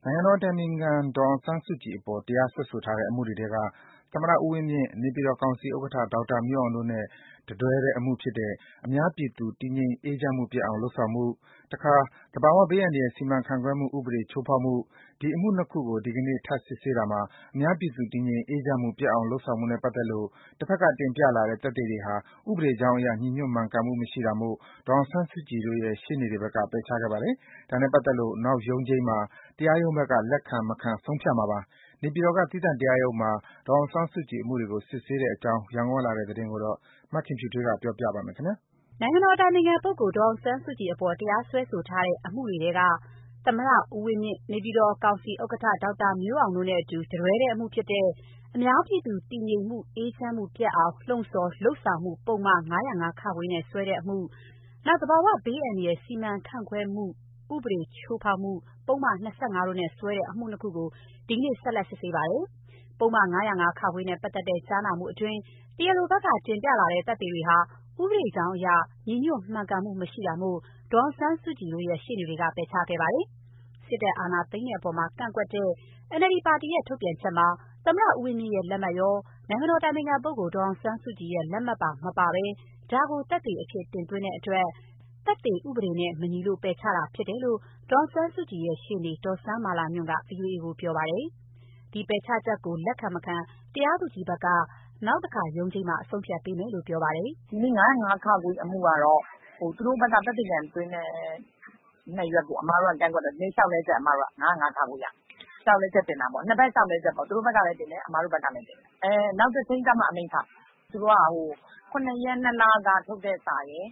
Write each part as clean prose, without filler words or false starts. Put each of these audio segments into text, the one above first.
နိုင်ငံတော်အတိုင်ပင်ခံဒေါ်အောင်ဆန်းစုကြည်အပေါ်တရားစွဲဆိုထားတဲ့အမှုတွေထဲကသမ္မတဦးဝင်းမြင့်၊နေပြည်တော်ကောင်စီဥက္ကဋ္ဌဒေါက်တာမျိုးအောင်တို့နဲ့တတွဲတဲ့အမှုဖြစ်တဲ့အများပြည်သူတည်ငြိမ်အေးချမ်းမှုပျက်အောင်လုပ်ဆောင်မှု၊သဘာဝဘေးအန္တရာယ်စီမံခန့်ခွဲမှုဥပဒေချိုးဖောက်မှုဒီအမှုနှစ်ခုကိုဒီကနေ့ထပ်စစ်ဆေးတာမှာအများပြည်သူတည်ငြိမ်အေးချမ်းမှုပျက်အောင်လုပ်ဆောင်မှုနဲ့ပတ်သက်လို့တဘက်ကတင်ပြလာတဲ့သက်သေတွေဟာဥပဒေကြောင်းအရညီညွတ်မှန်ကန်မှုမရှိတာမို့ဒေါ်အောင်ဆန်းစုကြည်တို့ရဲ့ရှေ့နေတွေဘက်ကပယ်ချခဲ့ပါတယ်။ဒါနဲ့ပတ်သက်လို့နောက်ရုံးချိန်းမှာတရားရုံးဘက်ကလက်ခံမခံဆုံးဖြတ်မှာပါ။နေပြည်တော်ကသီးသန့်တရားရုံးမှာဒေါ်အောင်ဆန်းစုကြည်အမှုတွေကိုစစ်ဆေးတဲ့အကြောင်းရန်ကုန်ကလာတဲ့သတင်းကိုမခင်ဖြူထွေးကပြောပြပါမယ်။နိုင်ငံတော်အတိုင်ပင်ခံပုဂ္ဂိုလ်ဒေါ်အောင်ဆန်းစုကြည်အပေါ်တရားစွဲဆိုထားတဲ့အမှုတွေထဲကသမ္မတဦးဝင်းမြင့်၊နေပြည်တော်ကောင်စီဥက္ကဋ္ဌဒေါက်တာမျိုးအောင်တို့နဲ့အတူတတွဲတဲ့အမှုဖြစ်တဲ့အများပြည်သူတည်ငြိမ်မှုအေးချမ်းမှုပျက်အောင်လှုံ့ဆော်လုပ်ဆောင်မှုပုဒ်မ ၅၀၅-ခ နဲ့စွဲတဲ့အမှု၊သဘာဝဘေးအန္တရာယ်စီမံခန့်ခွဲမှုဥပဒေချိုးဖောက်မှုပုဒ်မ ၂၅ တို့နဲ့စွဲတဲ့အမှုနှစ်ခုကိုဒီကနေ့ဆက်လက်စစ်ဆေးပါတယ်။ပုဒ်မ ၅၀၅-ခ နဲ့ပတ်သက်တဲ့ကြားနာမှုအတွင်းတရားလိုဘက်ကတင်ပြလာတဲ့သက်သေတွေဟာဥပဒေကြောင်းအရညီညွတ်မှန်ကန်မှုမရှိတာမို့ဒေါ်အောင်ဆန်းစုကြည်တို့ရဲ့ရှေ့နေတွေကပယ်ချခဲ့ပါတယ်။စစ်တပ်အာဏာသိမ်းတဲ့အပေါ်ကန့်ကွက်တဲ့ NLD ပါတီရဲ့ထုတ်ပြန်ချက်မှာသမ္မတဦးဝင်းမြင့်ရဲ့လက်မှတ်ရောနိုင်ငံတော်အတိုင်ပင်ခံပုဂ္ဂိုလ်ဒေါ်အောင်ဆန်းစုကြည်ရဲ့လက်မှတ်ပါမပါဘဲဒါကိုသက်သေအဖြစ်တင်သွင်းတဲ့အတွက်သက်သေဥပဒေနဲ့မညီလို့ပယ်ချတာဖြစ်တယ်လို့ဒေါ်အောင်ဆန်းစုကြည်ရဲ့ရှေ့နေဒေါ်စန်းမာလာညွန့်က VOA ကိုပြောပါတယ်။ဒီပယ်ချချက်ကိုလက်ခံမခံတရားသူကြီးဘက်ကနောက်တခါရုံးချိန်းမှာအဆုံးဖြတ်ပေးမယ်လို့ပြောပါတယ်။ဒီနေ့ ၅၀၅-ခ အမှုကတော့သူတို့ဘက်ကသက်သေခံသွင်းတဲ့နှစ်ရွက်ကိုအမတို့ကကန့်ကွက်တယ်။ဒီနေ့လျှောက်လဲချက်အမတို့က၅၀၅-ခ ရလျှောက်လဲချက်တင်တာပေါ့။နှစ်ဘက်လျှောက်လဲချက်ပေါ့။သူတို့ဘက်ကလည်းတင်တယ်။အမတို့ဘက်ကလည်းတင်တယ်။နောက်တချိန်းကျမှအမိန့်ချမယ်။သူတို့က7 ရက် 2 လကထုတ်တဲ့စာရယ်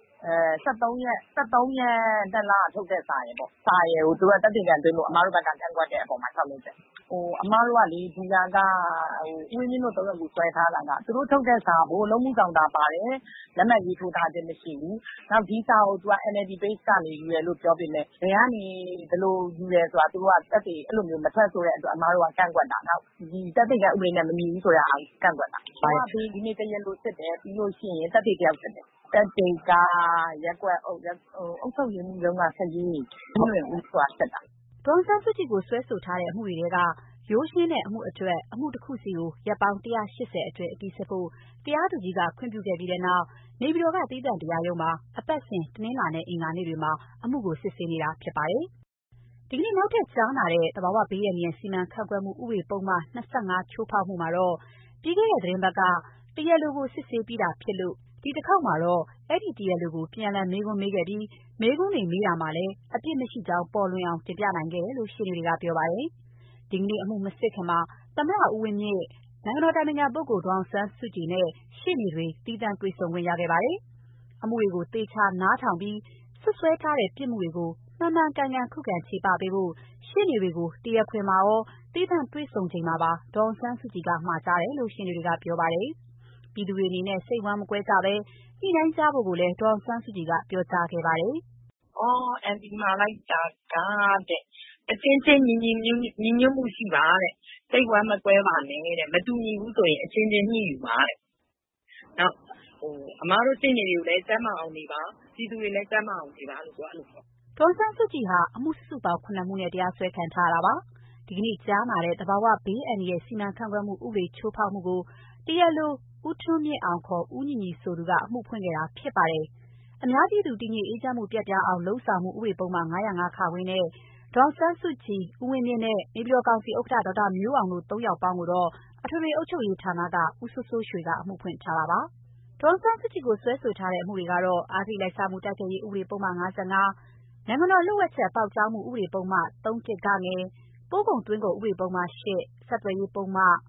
13 ရက် 2 လကထုတ်တဲ့စာရယ်ပေါ့။စာရယ်ကိုသူတို့ကသက်သေခံသွင်းလို့အမတို့ဘက်ကကန့်ကွက်တဲ့အပေါ်မှာလျှောက်လဲချက်။အမတို့ကလေဒီဟာကဦးဝင်းမြင့်တို့3ယောက်ကိုစွဲထားတာကသူတို့ထုတ်တဲ့စာကိုလုံးမှုဆောင်တာပါတယ်။လက်မှတ်ရေးထိုးထားခြင်းမရှိဘူး။နောက်ဒီစာကိုသူက NLD Page ကနေယူတယ်လို့ပြောပေမဲ့ဘယ်ကနေဘယ်လိုယူတယ်ဆိုတာသူတို့ကသက်သေအဲ့လိုမျိုးမထွက်ဆိုတဲ့အတွက်အမတို့ကကန့်ကွက်တာ။နောက်ဒီသက်သေခံဥပဒေနဲ့မညီဘူးဆိုတာကန့်ကွက်တာ။ဒီနေ့တရားလိုစစ်တယ်ပြီးလို့ရှိရင်သက်သေတယောက်စစ်တယ်။သက်သေကရပ်ကွက်အုပ်ချုပ်ရေးမှူးရုံးကဆက်ကြီးဦးလွင်ဦးဆိုတာစစ်တာ။ဒေါ်အောင်ဆန်းစုကြည်ကိုစွဲဆိုထားတဲ့အမှုတွေထဲကရိုးရှင်းတဲ့အမှုအတွက်အမှုတစ်ခုစီကိုရက်ပေါင်း180အတွင်းအပြီးစစ်ဖို့တရားသူကြီးကခွင့်ပြုခဲ့ပြီးတဲ့နောက်နေပြည်တော်ကသီးသန့်တရားရုံးမှာအပတ်စဉ်တနင်္လာနဲ့အင်္ဂါနေ့တွေမှာအမှုကိုစစ်ဆေးနေတာဖြစ်ပါတယ်။ဒီကနေ့နောက်ထပ်ကြားနာတဲ့သဘာဝဘေးအန္တရာယ်စီမံခန့်ခွဲမှုဥပဒေပုဒ်မ25ချိုးဖောက်မှုမှာတော့ပြီးခဲ့တဲ့သီတင်းပတ်ကတရားလိုကိုစစ်ဆေးပြီးတာဖြစ်လို့ဒီတစ်ခေါက်မှာတော့အဲ့ဒီတရားလိုကိုပြန်လည်မေးခွန်းမေးခဲ့ပြီးမေးခွန်းတွေမေးတာမှာလည်းအပြစ်မရှိကြောင်းပေါ်လွင်အောင်တင်ပြနိုင်ခဲ့တယ်လို့ရှင်းနေတွေကပြောပါတယ်။ဒီကနေ့အမှုမစစ်ခင်မှာသမ္မတဦးဝင်းမြင့်နိုင်ငံတော်အတိုင်ပင်ခံပုဂ္ဂိုလ်ဒေါ်အောင်ဆန်းစုကြည်နဲ့ရှေ့နေတွေသီးသန့်တွေ့ဆုံခွင့်ရခဲ့ပါတယ်။အမှုတွေကိုသေချာနားထောင်ပြီးစွပ်စွဲထားတဲ့ပြစ်မှုတွေကိုမှန်မှန်ကန်ကန်ခုခံချေပပေးဖို့ရှေ့နေတွေကိုတရားခွင်မှာရောသီးသန့်တွေ့ဆုံချိန်မှာပါဒေါ်အောင်ဆန်းစုကြည်ကမှာကြားတယ်လို့ရှင်းနေတွေကပြောပါတယ်။ပြည်သူတွေအနေနဲ့စိတ်ဝမ်းမကွဲကြဘဲညှိနှိုင်းကြဖို့ကိုလည်းဒေါ်အောင်ဆန်းစုကြည်ကပြောကြားခဲ့ပါတယ်။NLD မှာလိုက်တာကအချင်းချင်းညီညွတ်မှုရှိပါတဲ့စိတ်ဝမ်းမကွဲပါနဲ့တဲ့မတူညီဘူးဆိုရင်အချင်းချင်းညှိယူပါတဲ့နောက်အမားတို့ရှင်းနေတွေကိုလည်းစမ်းမအောင်နေပါပြည်သူတွေလည်းစမ်းမအောင်နေပါလို့ပြောအဲ့လိုပြောဒေါ်ဆန်းစုကြည်ဟာအမှုစုစုပေါင်း9မှုနဲ့တရားစွဲခံထားရတာပါဒီကနေ့ကြားနာတဲ့သဘာဝဘေးအန္တရာယ်စီမံခန့်ခွဲမှုဥပဒေချိုးဖောက်မှုကိုတရားလိုဦးထွန်းမြင့်အောင်ခေါ်ဦးညီညီဆိုသူကအမှုဖွင့်ခဲ့တာဖြစ်ပါတယ်အများပြည်သူတည်ငြိမ်အေးချမ်းမှုပြတ်ပြားအောင်လှုံ့ဆော်မှုဥပဒေပုံမှန်905ခဝင်းနဲ့ဒေါ်ဆန်းစုကြည်ဦးဝင်းမြင့်နဲ့နေပြည်တော်ကောင်စီဥက္ကဋ္ဌဒေါက်တာမျိုးအောင်တို့3ယောက်ပေါင်းကိုတော့အထွေထွေအုပ်ချုပ်ရေးဌာနကဦးစိုးစိုးရွှေကအမှုဖွင့်ထားတာပါဒေါ်ဆန်းစုကြည်ကိုစွဲဆိုထားတဲ့အမှုတွေကတော့အာတိလိုက်စားမှုတိုက်ဖျက်ရေးဥပဒေပုံမှန်55နိုင်ငံတော်လှုပ်ဝက်ချက်ပေါက်ကြားမှုဥပဒေပုံမှန်31ကငယ်ပို့ကုန်သွင်းကုန်ဥပဒေပုံမှန်8ဆက်သွယ်ရေးပုံမှန်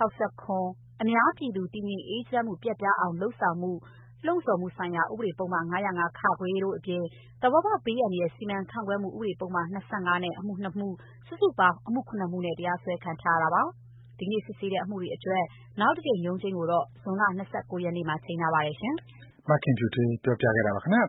69အများပြည်သူတည်ငြိမ်အေးချမ်းမှုပြတ်ပြားအောင်လှုံ့ဆော်မှုလှုံ့ဆော်မှုဆိုင်ရာဥပဒေပုံမှန်905ခခွေတို့အပြင်သဘာဝဘေးအန္တရာယ်စီမံခန့်ခွဲမှုဥပဒေပုံမှန်25နဲ့အမှု2မှုစုစုပေါင်းအမှု9မှုနဲ့တရားစွဲခံထားရတာပါဒီနေ့စစ်ဆေးတဲ့အမှုတွေအတွက်နောက်တစ်ကြိမ်ရုံးချိန်းကိုတော့ဇွန်လ29ရက်နေ့မှာချိန်ထားပါတယ်ရှင်မခင်ဖြူထွေးပြောပြခဲ့တာပါခင်ဗျာ